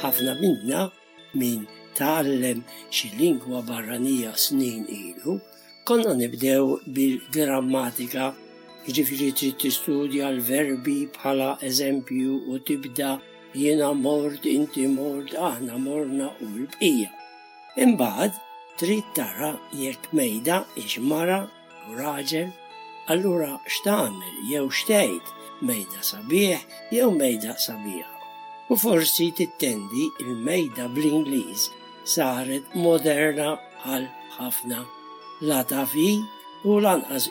ħafna minna min tgħallem xi lingwa barranija snin ilu, konna nibdew bil-grammatika, jiġifieri trid tistudja l-verbi bħala eżempju u tibda jiena mort, inti mort, aħna morna u l-bqija. Imbagħad trid tara jekk mejda hix mara u raġel, allura x'tagħmel jew x'tgħid mejda sabiħ jew mejda sabiħa. U forsi tittendi il-mejda bl-Ingliż saret moderna bħal ħafna la tafi u lanqas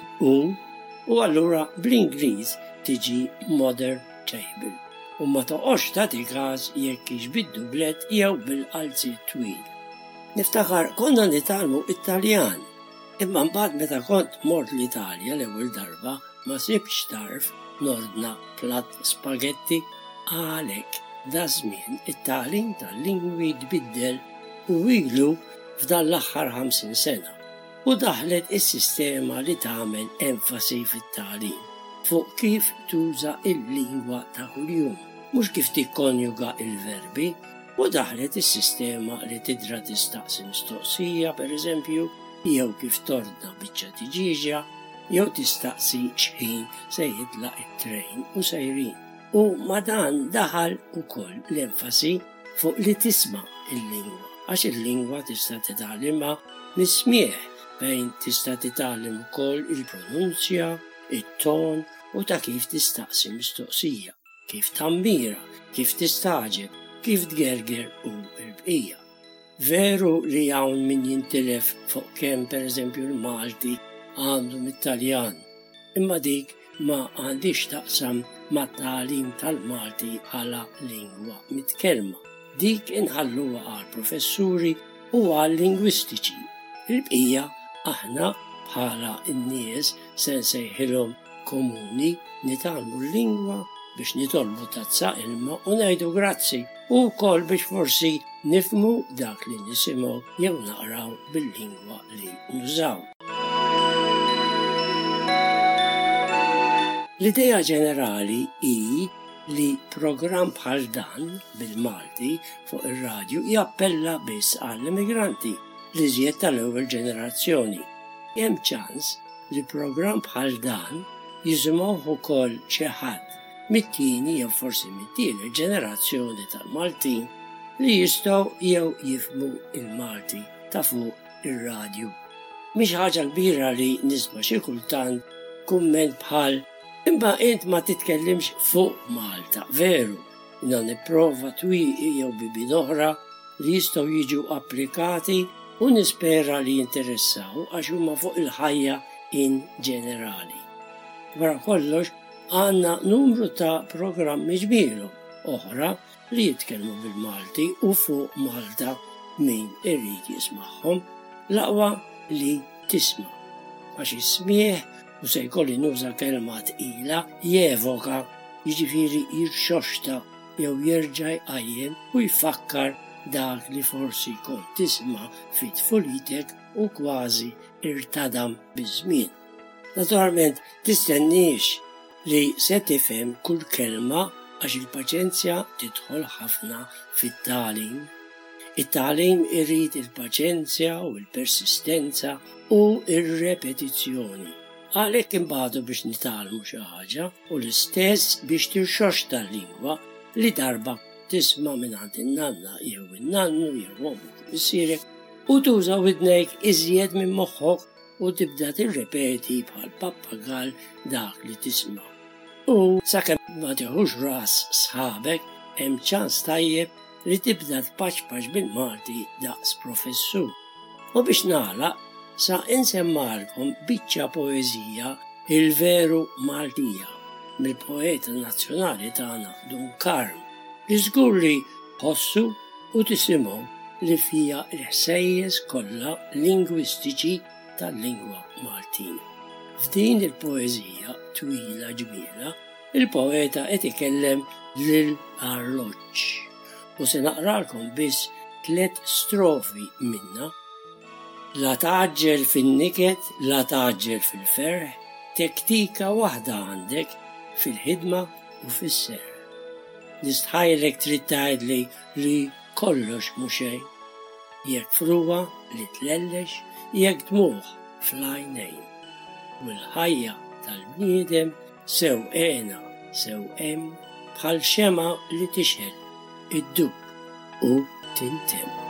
u allura bl-Ingliż tiġi modern table. U ma toqgħodx tagħti każ jekk hix bid-dublet jew bil-qalzi twil. Niftakar konna nitalmu Italjan, imma mbagħad meta kont mort l-Italja l-ewwel darba ma sibx tarf nordna platt spagetti għalhekk da żmien it-tagħlim tal-lingwi tbiddel u ilu f'dan l-aħħar 50 sena u daħlet is-sistema li tagħmel enfasi fit-tagħlim fuq kif tuża il-lingwa ta' kuljum, mhux kif tikkonjuga il-verbi, u daħlet is-sistema li tidra tistaqsi mistoqsija pereżempju, jew kif tordna biċċa tiġiġa, jew tistaqsi x'ħin se jitlaq it-trejn u sejrin. U ma dan daħal ukoll l-enfasi fuq li tisma' il-lingwa, għax il-lingwa tista' titgħallimha mis-smieħ fejn tista' titgħallem ukoll il-pronunzja, it-ton u ta' kif tistaqsi mistoqsija, kif tammira, kif tistaġeb, kif tgerger u l-bqija. Veru li hawn min jintilef fuq kemm pereżempju l-Malti għandhom it-Taljan, imma dik ma għandix taqsam ma' tagħlim tal-Malti bħala lingwa mitkelma. Dik inħalluha għal professuri u għal lingwistiċi. Il-bqija aħna bħala n-nies se nsejħilhom komuni nitgħallmu l-lingwa biex nitolbu tazza ilma u ngħidu grazzi u wkoll biex forsi nifhmu dak li nisimgħu jew naqraw bil-lingwa li nużaw. L-idea ġenerali hi li programm bħal dan bil-Malti fuq ir-radju jappella biss għall-immigranti li żjed tal-ewwel ġenerazzjoni. Hemm ċans li programm bħal dan jisimgħuh ukoll xi ħadd mit-tieni jew forsi mit-tielet ġenerazzjoni tal-Maltin li jistgħu jew jifhmu il-Malti ta' fuq ir-radju. Mhix ħaġa kbira li nisma' xi kultant kumment bħal imma int ma titkellimx fuq Malta, veru, inna nipprova twieqi jew bibien oħra li jistgħu jiġu applikati u nispera li jinteressaw għax huma fuq il-ħajja in ġenerali. Wara kollox għandna numru ta' programmi ġbieru oħra li jitkellmu bil-Malti u fuq Malta min irid jismagħhom l-aqwa li tisma' għax ismieħ u se jkolli nuża kelma tqila jevoka, jiġifieri jirxoxta jew jerġa' jqajjem u jfakkar dak li forsi kont tisma' fit-tfulitek u kważi irtadam biż-żmien. Naturalment tistenniex li se tifhem kull kelma għax il-paċenzja tidħol ħafna fit-tagħlim. It-tagħlim irid il-paċenzja u l-persistenza u r-repetizzjoni. Għalhekk imbagħdu biex nitgħallmu xi ħaġa u l-istess biex tirxoxta l-lingwa li darba tisma' mingħand in-nanna jew in-nannu jew ommok missierek u tuża widnejk iżjed minn moħħok u tibda tirrepeti bħal pappagall dak li tisma'. U sakemm ma tieħux ras sħabek hemm ċans tajjeb li tibda tpaċpaċ bil-Malti daqs professur. U biex nagħlaq sa insemmalkom biċċa poeżija il-veru Maltija mill-poeta nazzjonali tagħna Dunkarm li żgur li ħossu u tisimgħu li fija l-ħsejjes kollha lingwistiċi tal-lingwa Maltina. F'din il-poeżija twila ġmiela, il-poeta qed ikellem lil arloġġ u se naqralkom biss 3 strofi minna. La taġġel fin-niket, la taġġel fil-ferħ, tektika waħda għandek fil-ħidma u fis-serħ. Nistħajlek trid tgħidli li kollox mhu xejn, jekk fruwa li tlellex, jekk dmuħ fl-għajnejn. U l-ħajja tal-bniedem sew għena, sew hemm bħal xema li tixel, iddub u tintemm.